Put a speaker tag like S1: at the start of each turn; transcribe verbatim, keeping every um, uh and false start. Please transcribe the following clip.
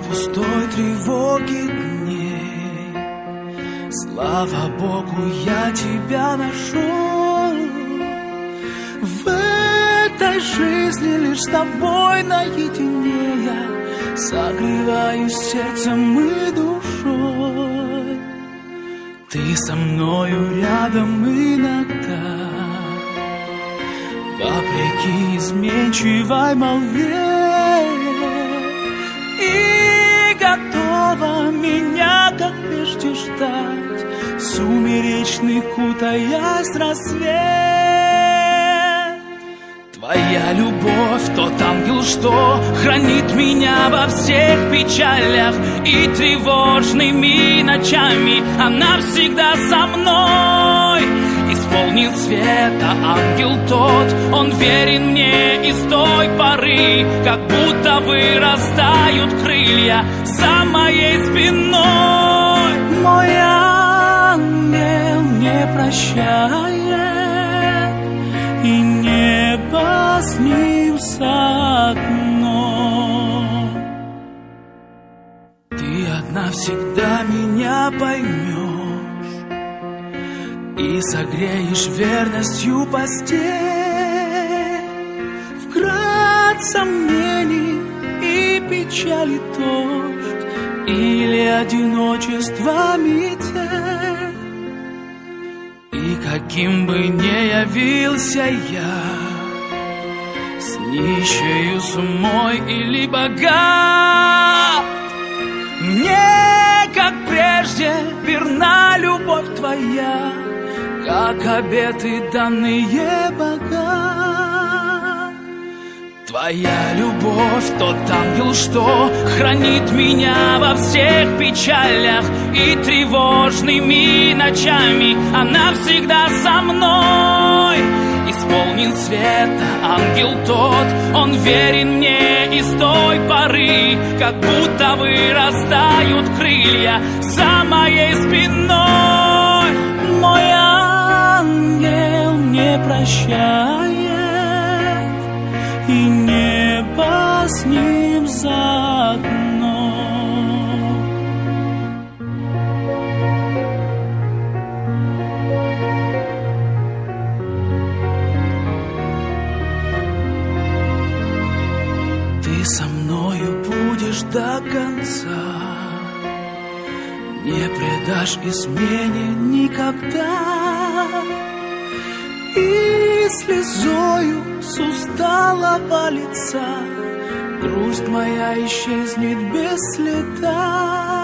S1: пустой тревоги дней. Слава Богу, я тебя нашел. В этой жизни лишь с тобой наедине я согреваюсь сердцем и душой. Ты со мною рядом иногда, вопреки изменчивой молве, и готова меня, как прежде, ждать, сумеречный кутаясь рассвет. Твоя любовь, тот ангел, что хранит меня во всех печалях и тревожными ночами, она всегда со мной. Исполнен света ангел тот, он верен мне и с той поры, как будто вырастают крылья за моей спиной. Мой ангел не прощает, и небо с ним заодно. Ты одна всегда меня поймешь и согреешь верностью постель. В град сомнений и печали дождь или одиночество метель. И каким бы ни явился я, с нищею сумой или богат, мне, как прежде, верна любовь твоя, как обеты, данные Бога. Твоя любовь, тот ангел, что хранит меня во всех печалях и тревожными ночами, она всегда со мной. Исполнен света ангел тот, он верен мне и с той поры, как будто вырастают крылья за моей спиной. Мой ангел не прощает, и небо с ним заодно. Ты со мною будешь до конца, не предашь измене никогда, и слезою с усталого лица грусть моя исчезнет без следа.